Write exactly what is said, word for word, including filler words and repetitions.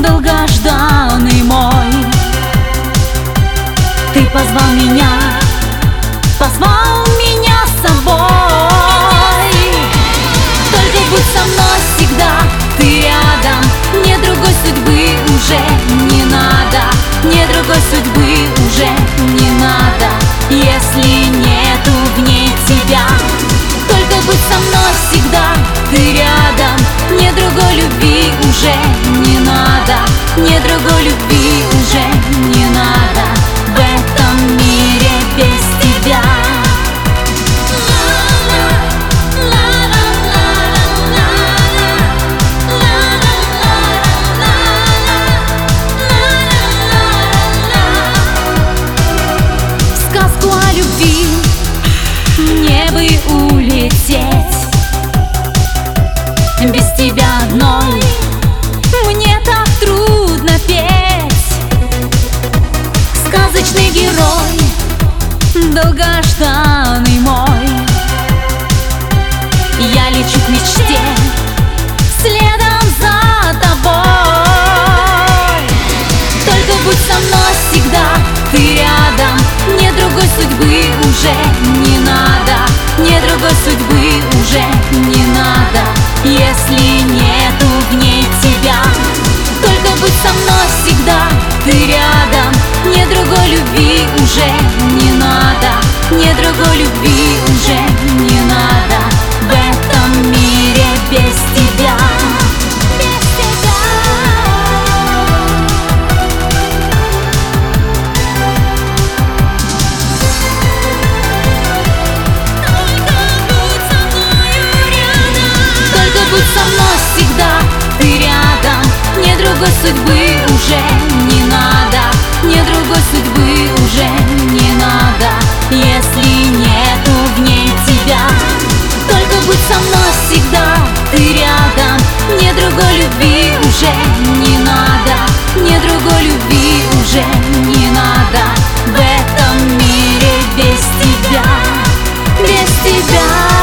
долгожданный мой. Ты позвал меня, позвал меня с собой. Только будь со мной всегда, ты рядом. Мне другой судьбы уже не надо, мне другой судьбы уже не надо, если нету в ней тебя. Только будь со мной всегда, ты рядом. Мне другой любви уже не надо, мне другой любви уже не надо в этом мире без тебя. В сказку о любви мне бы улететь. Без тебя одной мне так трудно петь. Сказочный герой, долгожданный мой. Я лечу к мечте следом за тобой. Только будь со мной всегда, ты рядом. Мне другой судьбы уже не надо, мне другой судьбы уже не надо, если нету в ней тебя. Только будь со мной всегда, ты рядом. Мне другой любви уже не надо, мне другой любви уже не надо в этом мире без тебя. Без тебя. Только будь со мной всегда, ты рядом. Мне другой судьбы уже не надо, мне другой судьбы уже не надо, если нету в ней тебя. Только будь со мной всегда, ты рядом. Мне другой любви уже не надо, мне другой любви уже не надо в этом мире без тебя, без тебя.